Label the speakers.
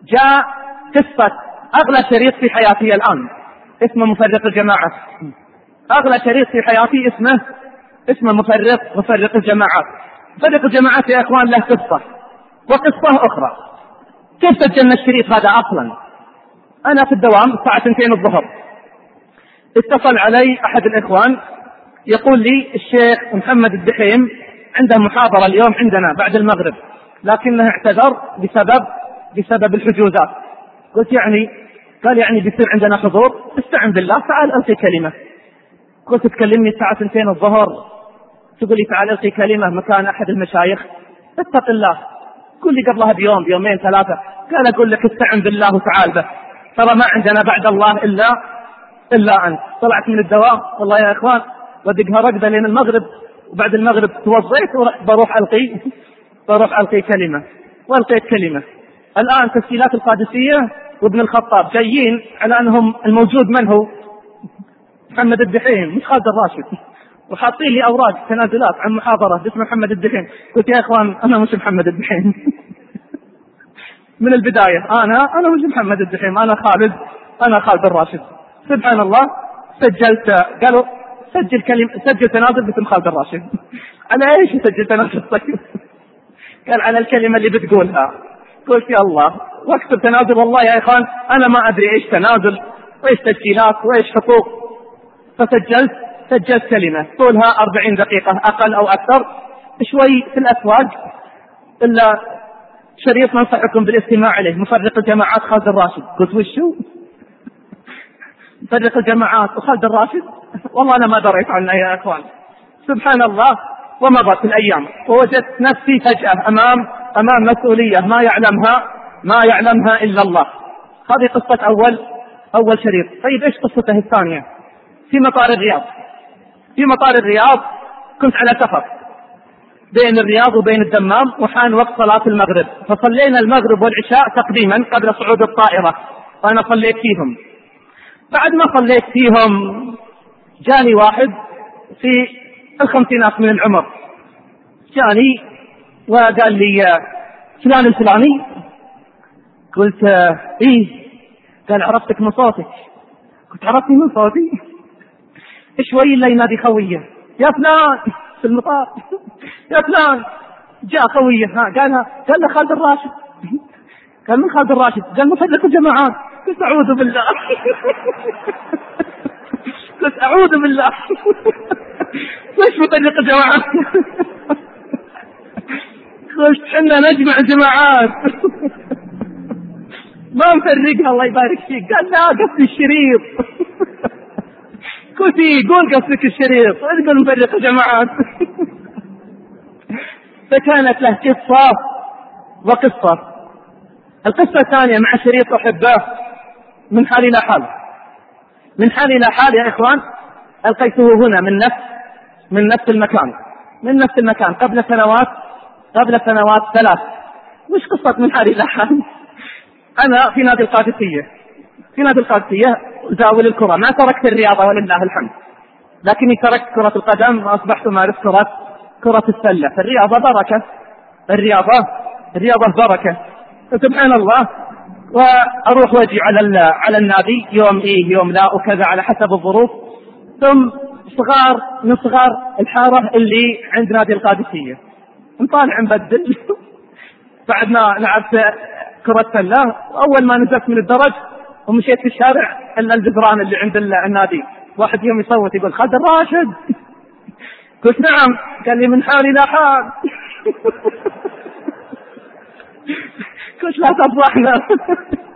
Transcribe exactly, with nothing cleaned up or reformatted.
Speaker 1: جاء قصة أغلى شريط في حياتي الآن اسمه مفرق الجماعات. أغلى شريط في حياتي اسمه اسمه مفرق مفرق الجماعات. مفرق الجماعات يا إخوان له قصة وقصة أخرى. كيف سجلنا الشريط هذا أصلا؟ أنا في الدوام الساعة اثنتين الظهر، اتصل علي أحد الإخوان يقول لي الشيخ محمد الدحيم عنده محاضرة اليوم عندنا بعد المغرب، لكنه اعتذر بسبب بسبب الحجوزات. قلت يعني؟ قال يعني بيصير عندنا حضور، استعن بالله تعال ألقي كلمة. قلت تكلمني الساعة اثنتين الظهر تقول لي تعال ألقي كلمة مكان أحد المشايخ؟ اتق الله. قل لي قبلها بيوم بيومين ثلاثة. قال أقول لك استعن بالله وتعال به، ترى ما عندنا بعد الله إلا إلا أنت. طلعت من الدوام والله يا إخوان ودقها رقدة لين المغرب، وبعد المغرب توضيت وبروح ألقي بروح ألقي كلمة وألقيت كلمة. الآن تسجيلات القادسية وابن الخطاب جايين على أنهم الموجود من هو؟ محمد الدحيم مش خالد الراشد، وحاطين لي أوراق تنازلات عن محاضرة باسم محمد الدحيم. قلت يا إخوان أنا مش محمد الدحيم من البداية أنا أنا مش محمد الدحيم، أنا خالد أنا خالد الراشد. سبحان الله سجلت، قالوا سجل كلمة سجل تنازل باسم خالد الراشد. على ايش سجل تنازل طيب؟ قال على الكلمة اللي بتقولها. قلت يا الله واكتب تنازل. والله يا اخوان انا ما ادري ايش تنازل وايش تسجيلات وايش حقوق. فسجلت سجلت كلمة طولها أربعين دقيقة اقل او اكثر شوي في الاسواق، الا شريط ننصحكم بالاستماع عليه مفرق الجماعات خالد الراشد. قلت وشو مفرق الجماعات وخالد الراشد؟ والله أنا ما دريت عنه يا أخوان. سبحان الله. ومضت الأيام ووجدت نفسي فجأة أمام أمام مسؤولية ما يعلمها ما يعلمها إلا الله. هذه قصة أول أول شريط. طيب إيش قصته الثانية؟ في مطار الرياض في مطار الرياض كنت على سفر بين الرياض وبين الدمام، وحان وقت صلاة المغرب، فصلينا المغرب والعشاء تقديما قبل صعود الطائرة، وأنا صليت فيهم. بعد ما صليت فيهم جاني واحد في الخمسينات من العمر، جاني وقال لي فلان الفلاني. قلت ايه؟ قال عرفتك من صوتك. قلت عرفتني من صوتي؟ شوي اللي ينادي خويه يا فلان في المطار يا فلان. جاء خويه ها قالها قال له خالد الراشد. قال من خالد الراشد؟ قال مفرق الجماعات. قلت اعوذ بالله قلت اعوذ بالله ليش مفرق الجماعات؟ قلت حنا نجمع الجماعات ما نفرقها الله يبارك فيك. قال لا قصدي الشريط. قلت قول قصدك الشريط تقول نفرق الجماعات. فكانت له قصة وقصة. القصة الثانية مع شريط أحبه من حال إلى حال من حال إلى حال يا إخوان. ألقيته هنا من نفس من نفس المكان من نفس المكان قبل سنوات قبل سنوات ثلاث. مش قصة من حال إلى حال. أنا في نادي القادسية في نادي القادسية زاول الكرة. ما تركت الرياضة ولله الحمد، لكني تركت كرة القدم وأصبحت أمارس كرة كرة السلة. فالرياضة بركة الرياضة الرياضة بركة سبحان الله. وأروح واجي على على النادي يوم إيه يوم لا وكذا على حسب الظروف. ثم صغار من صغار الحارة اللي عند نادي القادسية نطالع نبدل. بعدنا لعبت كرة سلة، وأول ما نزلت من الدرج ومشيت في الشارع إلا الجدران اللي عند النادي واحد يوم يصوت يقول خالد الراشد. قلت نعم. قال لي من حال إلى حال. قلت لا تفضحنا.